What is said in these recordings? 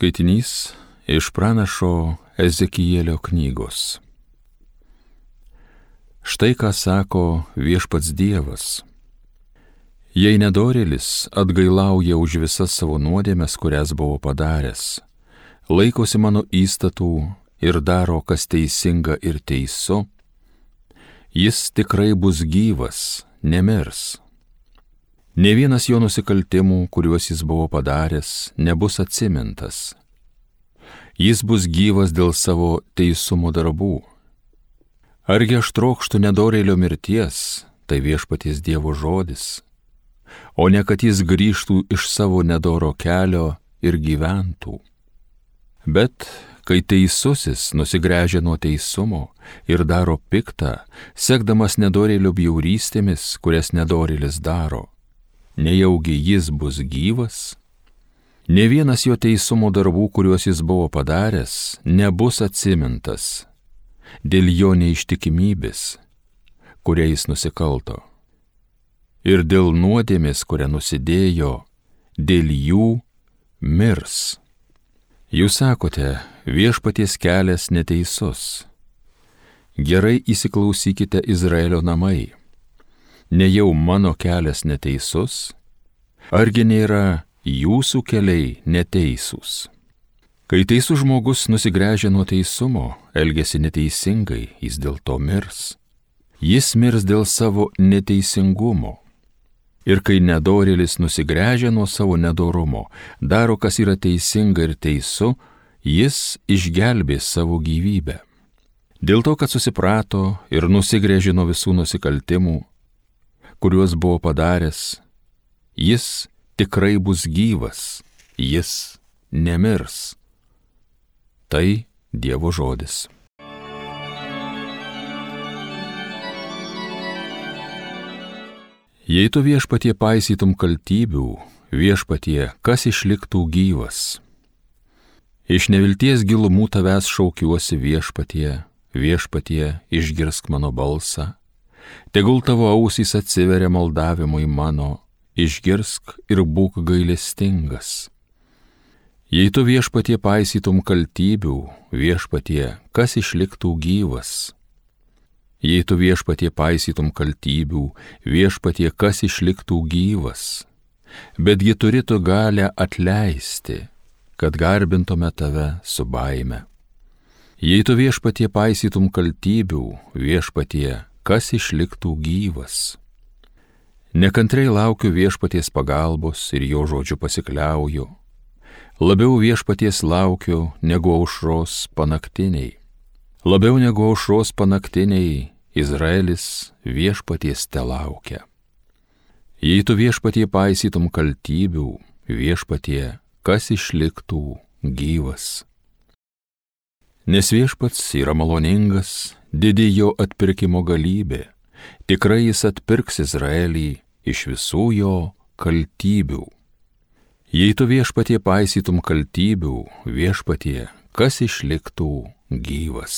Skaitinys iš pranašo Ezekielio knygos. Štai ką sako viešpats Dievas. Jei nedorėlis atgailauja už visas savo nuodėmes, kurias buvo padaręs, laikosi mano įstatų ir daro, kas teisinga ir teisu, jis tikrai bus gyvas, nemirs. Ne vienas jo nusikaltimų, kuriuos jis buvo padaręs, nebus atsimintas. Jis bus gyvas dėl savo teisumo darbų. Argi aš trokštu nedorėlio mirties, tai viešpaties Dievo žodis, o ne kad jis grįžtų iš savo nedoro kelio ir gyventų. Bet kai teisusis nusigręžia nuo teisumo ir daro piktą, sekdamas nedorėlio bjaurystėmis, kurias nedorėlis daro, nejaugi jis bus gyvas? Ne vienas jo teisumo darbų, kuriuos jis buvo padaręs, nebus atsimintas dėl jo neištikimybės, kuria jis nusikalto, ir dėl nuodėmės, kurią nusidėjo, dėl jų mirs. Jūs sakote, viešpaties kelias neteisus. Gerai įsiklausykite, Izraelio namai. Nejau mano kelias neteisus? Argi nėra jūsų keliai neteisūs? Kai teisus žmogus nusigręžia nuo teisumo, elgiasi neteisingai, jis dėl to mirs. Jis mirs dėl savo neteisingumo. Ir kai nedorėlis nusigręžia nuo savo nedorumo, daro, kas yra teisinga ir teisu, jis išgelbės savo gyvybę. Dėl to, kad susiprato ir nusigręžė nuo visų nusikaltimų, kuriuos buvo padaręs, jis tikrai bus gyvas, jis nemirs. Tai Dievo žodis. Jei tu viešpatie paisytum kaltybių, viešpatie, kas išliktų gyvas? Iš nevilties gilumų tavęs šaukiuosi viešpatie, viešpatie, išgirsk mano balsą. Tegul tavo ausys atsiveria maldavimui mano, išgirsk ir būk gailestingas. Jei tu viešpatie paisytum kaltybių, viešpatie, kas išliktų gyvas? Jei tu viešpatie paisytum kaltybių, viešpatie, kas išliktų gyvas? Betgi turi tu galę atleisti, kad garbintume tave su baime. Jei tu viešpatie paisytum kaltybių, viešpatie, kas išliktų gyvas? Nekantrai laukiu viešpaties pagalbos ir jo žodžiu pasikliauju. Labiau viešpaties laukiu negu aušros panaktiniai. Labiau negu aušros panaktiniai Izraelis viešpaties telaukia. Jei tu viešpatie paisytum kaltybių, viešpatie, kas išliktų gyvas? Nes viešpats yra maloningas, didi jo atpirkimo galybė, tikrai jis atpirks Izraelį iš visų jo kaltybių. Jei tu viešpatie paisytum kaltybių, viešpatie, kas išliktų gyvas?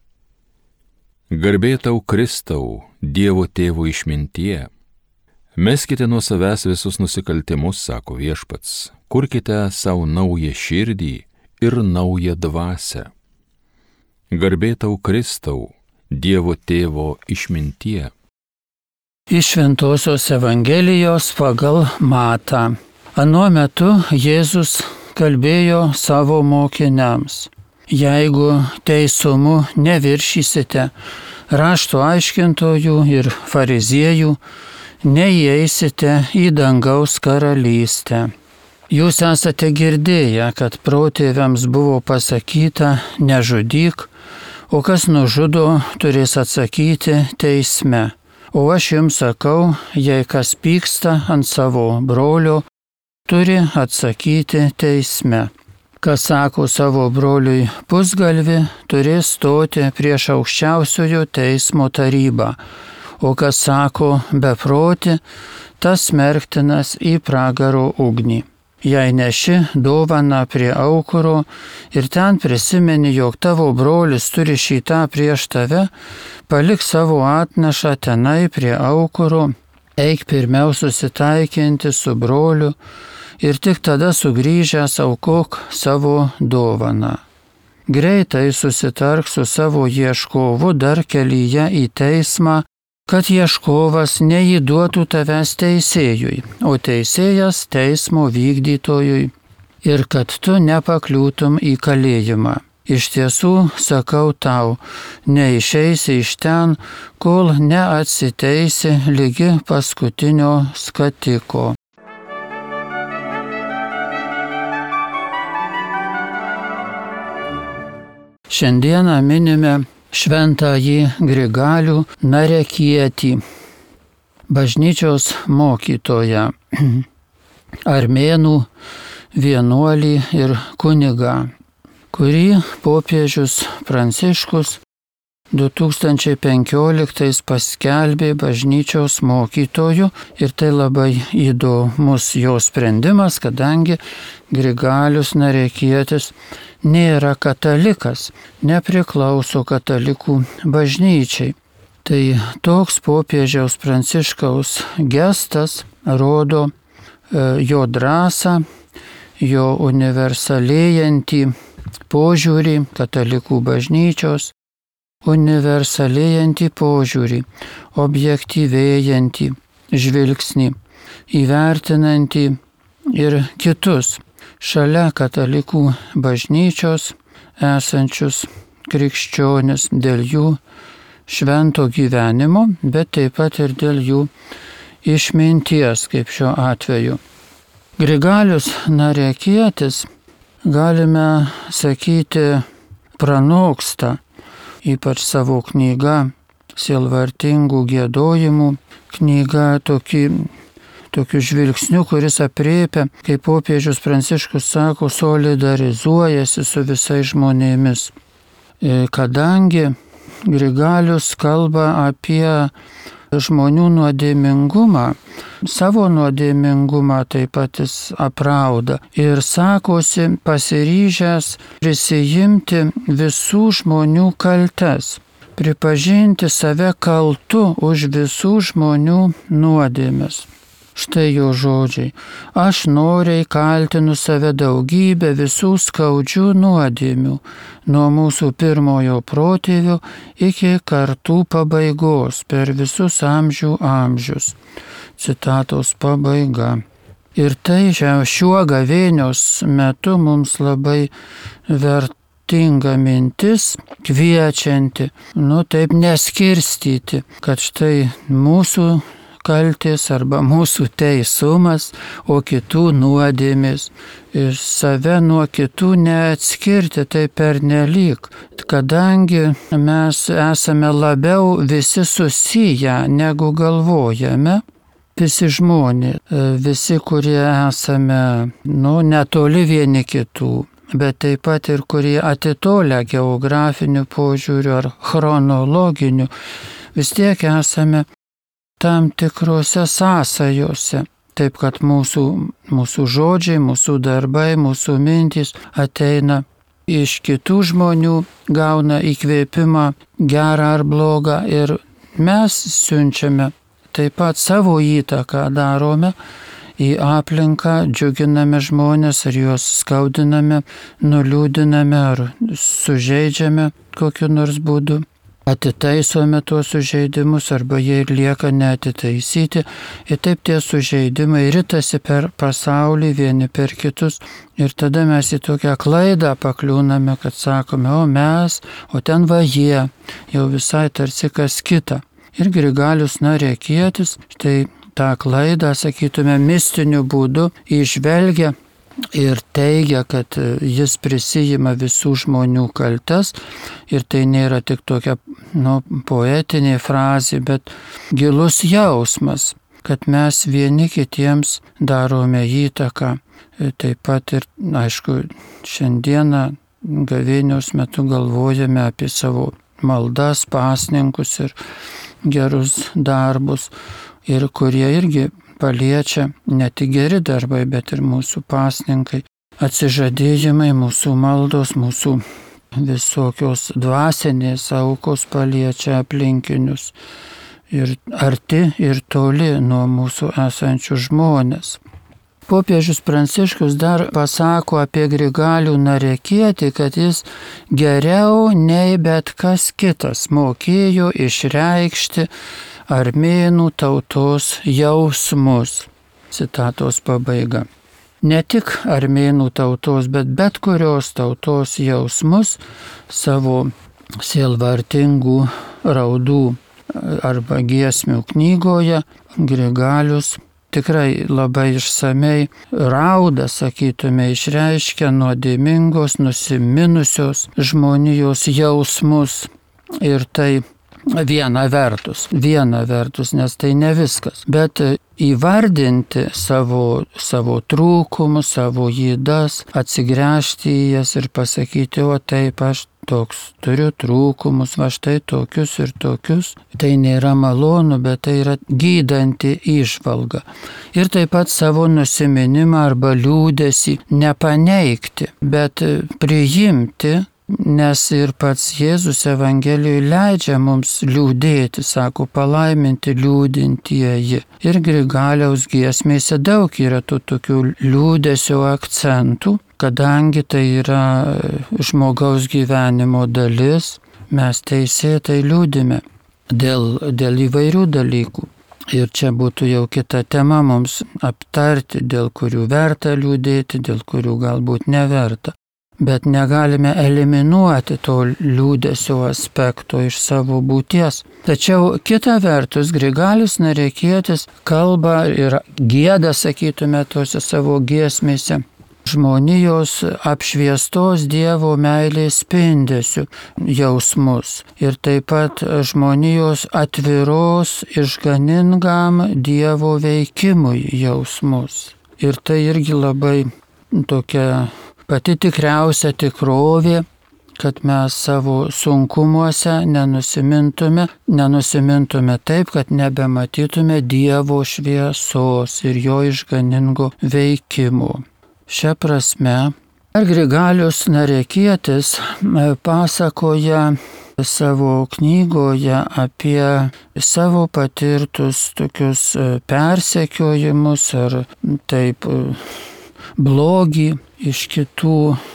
Garbė tau Kristau, Dievo tėvo išmintie. Meskite nuo savęs visus nusikaltimus, sako viešpats, kurkite savo naują širdį ir naują dvasią. Garbė tau Kristau, Dievo tėvo išmintie. Iš Šventosios Evangelijos pagal Matą. Anuo metu Jėzus kalbėjo savo mokiniams: jeigu teisumu neviršysite rašto aiškintojų ir fariziejų, neįeisite į dangaus karalystę. Jūs esate girdėję, kad protėviams buvo pasakyta: nežudyk, o kas nužudo, turės atsakyti teisme. O aš jums sakau, jei kas pyksta ant savo brolio, turi atsakyti teisme. Kas sako savo broliui pusgalvi, turės stoti prieš aukščiausiojo teismo tarybą, o kas sako beproti, tas smerktinas į pragaro ugnį. Jei neši dovaną prie aukuro ir ten prisimeni, jog tavo brolis turi šį tą prieš tave, palik savo atnašą tenai prie aukuro, eik pirmiau susitaikinti su broliu ir tik tada sugrįžęs aukok savo dovaną. Greitai susitark su savo ieškovu dar kelyje į teismą, kad ieškovas neįduotų tavęs teisėjui, o teisėjas teismo vykdytojui, ir kad tu nepakliūtum į kalėjimą. Iš tiesų, sakau tau, neišeisi iš ten, kol neatsiteisi ligi paskutinio skatiko. Šiandieną minime šventąjį Grigalių Narekietį, bažnyčios mokytoją, armėnų vienuolį ir kunigą, kurį popiežius Pranciškus 2015 paskelbė bažnyčios mokytoju, ir tai labai įdomus jo sprendimas, kadangi Grigalius Narekietis nėra katalikas, nepriklauso katalikų bažnyčiai. Tai toks popiežiaus Pranciškaus gestas rodo jo drąsą, jo universalėjantį požiūrį, katalikų bažnyčios universalėjantį požiūrį, objektyvėjantį žvilgsnį, įvertinantį ir kitus šalia katalikų bažnyčios esančius krikščionis dėl jų švento gyvenimo, bet taip pat ir dėl jų išminties, kaip šiuo atveju. Grigalius Narekietis, galime sakyti, pranoksta, ypač savo knyga Sielvartingų giedojimų, knyga tokiu žvilgsniu, kuris aprėpia, kaip popiežius Pranciškus sako, solidarizuojasi su visais žmonėmis. Kadangi Grigalius kalba apie žmonių nuodėmingumą, savo nuodėmingumą taip pat jis aprauda ir sakosi pasiryžęs prisijimti visų žmonių kaltes, pripažinti save kaltu už visų žmonių nuodėmes. Štai jo žodžiai. Aš noriai kaltinu save daugybę visų skaudžių nuodėmių, nuo mūsų pirmojo protėvių iki kartų pabaigos, per visus amžius. Citatos pabaiga. Ir tai šiuo gavėnios metu mums labai vertinga mintis, kviečianti, taip neskirstyti, kad štai mūsų kaltės arba mūsų teisumas, o kitų nuodėmės. Ir save nuo kitų neatskirti, tai pernelyg, kadangi mes esame labiau visi susiję, negu galvojame. Visi žmonės, visi, kurie esame netoli vieni kitų, bet taip pat ir kurie atitolę geografiniu požiūriu ar chronologiniu, vis tiek esame tam tikrose sąsajose. Taip, kad mūsų žodžiai, mūsų darbai, mūsų mintys ateina iš kitų žmonių, gauna įkvėpimą gerą ar blogą ir mes siunčiame taip pat savo įtaką darome į aplinką, džiuginame žmonės ar juos skaudiname, nuliūdiname ar sužeidžiame kokiu nors būdu. Atitaisome tuos sužeidimus arba jie ir lieka neatitaisyti ir taip tie sužeidimai ritasi per pasaulį vieni per kitus ir tada mes į tokią klaidą pakliūname, kad sakome, o ten va jie, jau visai tarsi kas kita. Ir Grigalius Narekietis štai tą klaidą, sakytume, mistiniu būdu įžvelgia ir teigia, kad jis prisijima visų žmonių kaltes ir tai nėra tik tokia poetinė frazė, bet gilus jausmas, kad mes vieni kitiems darome įtaką. Taip pat ir, aišku, šiandieną gavėnios metu galvojame apie savo maldas, pasninkus ir gerus darbus, ir kurie irgi paliečia ne tik geri darbai, bet ir mūsų pasninkai, atsižadėjimai, mūsų maldos, mūsų visokios dvasinės aukos paliečia aplinkinius ir arti ir toli nuo mūsų esančių žmonės. Popiežius Pranciškus dar pasako apie Grigalių Narekietį, kad jis geriau nei bet kas kitas mokėjo išreikšti armėnų tautos jausmus. Citatos pabaiga. Ne tik armėnų tautos, bet kurios tautos jausmus savo sielvartingų raudų arba giesmių knygoje Grigalius tikrai labai išsamei rauda, sakytume, išreiškia nuodėmingos, nusiminusios žmonijos jausmus. Ir tai viena vertus, nes tai ne viskas. Bet įvardinti savo trūkumus, savo jėdas, atsigręžti į jas ir pasakyti, o taip aš toks turiu trūkumus, va štai tokius ir tokius. Tai nėra malonu, bet tai yra gydanti įžvalga. Ir taip pat savo nusiminimą arba liūdesį nepaneigti, bet priimti, nes ir pats Jėzus Evangelijoje leidžia mums liūdėti, sako, palaiminti liūdintieji. Ir Grigaliaus giesmėse daug yra tų tokių liūdesio akcentų, kadangi tai yra žmogaus gyvenimo dalis, mes teisėtai liūdime dėl įvairių dalykų. Ir čia būtų jau kita tema mums aptarti, dėl kurių verta liūdėti, dėl kurių galbūt neverta. Bet negalime eliminuoti to liūdesio aspekto iš savo būties. Tačiau kita vertus, Grigalius Narekietis kalba ir gieda, sakytume, tose savo giesmėse, žmonijos apšviestos Dievo meilės spindesių jausmus ir taip pat žmonijos atviros išganingam Dievo veikimui jausmus. Ir tai irgi labai tokia pati tikriausia tikrovė, kad mes savo sunkumuose nenusimintume taip, kad nebematytume Dievo šviesos ir jo išganingo veikimo. Šia prasme, Grigalius Narekietis pasakoja savo knygoje apie savo patirtus tokius persekiojimus ar taip blogį iš kitų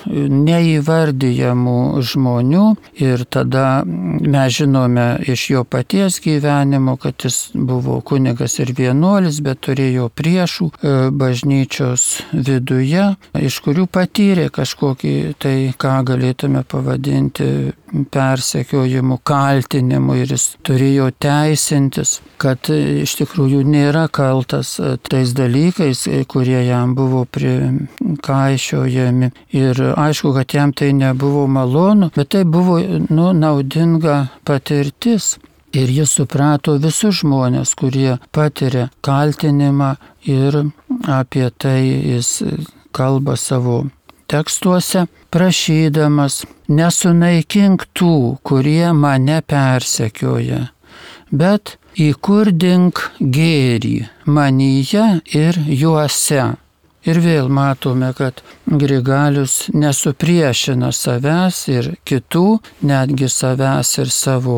neįvardyjamų žmonių. Ir tada mes žinome iš jo paties gyvenimo, kad jis buvo kunigas ir vienuolis, bet turėjo priešų bažnyčios viduje, iš kurių patyrė kažkokį tai, ką galėtume pavadinti persekiojimu, kaltinimu, ir jis turėjo teisintis, kad iš tikrųjų nėra kaltas tais dalykais, kurie jam buvo prikaišiojami. Ir aišku, kad jam tai nebuvo malonu, bet tai buvo naudinga patirtis. Ir jis suprato visus žmonės, kurie patiria kaltinimą, ir apie tai jis kalba savo tekstuose, prašydamas: nesunaikink tų, kurie mane persekioja, bet įkurdink gėrį manyje ir juose. Ir vėl matome, kad Grigalius nesupriešina savęs ir kitų, netgi savęs ir savo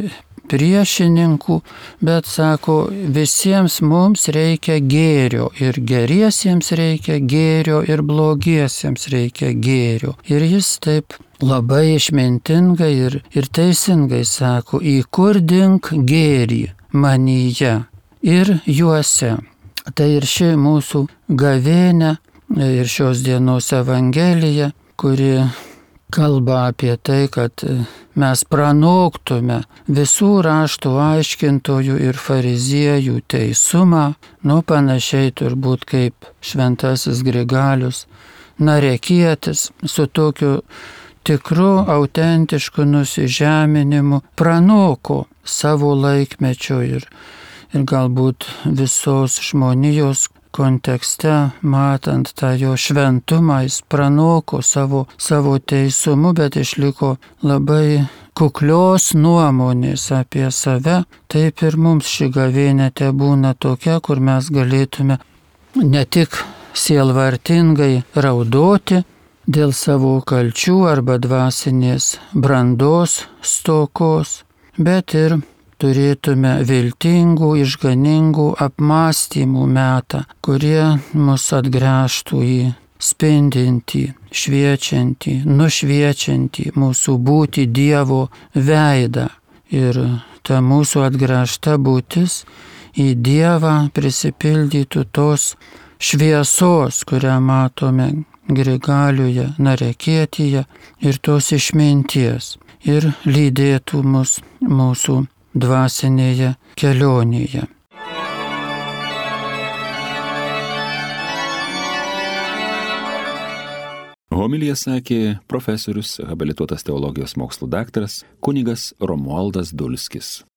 priešininkų, bet sako, visiems mums reikia gėrio, ir geriesiems reikia gėrio, ir blogiesiems reikia gėrio. Ir jis taip labai išmintingai ir teisingai sako: įkurdink gėrį manyje ir juose. Tai ir ši mūsų gavėnia ir šios dienos Evangelija, kuri kalba apie tai, kad mes pranoktume visų raštų aiškintojų ir fariziejų teisumą, panašiai turbūt kaip šventasis Grigalius Narekietis su tokiu tikru, autentišku nusižeminimu pranoko savo laikmečio ir galbūt visos žmonijos kontekste, matant tą jo šventumą, jis pranoko savo teisumu, bet išliko labai kuklios nuomonės apie save. Taip ir mums ši gavėnia tebūna tokia, kur mes galėtume ne tik sielvartingai raudoti dėl savo kalčių arba dvasinės brandos stokos, bet ir turėtume viltingų, išganingų apmąstymų metą, kurie mus atgręžtų į spindintį, šviečiantį, nušviečiantį mūsų būti Dievo veidą. Ir ta mūsų atgręžta būtis į Dievą prisipildytų tos šviesos, kurią matome Grigaliuje, Narekietyje, ir tos išminties, ir lydėtų mus mūsų dvasinėje kelionėje. Homiliją sakė profesorius, habilituotas teologijos mokslų daktaras kunigas Romualdas Dulskis.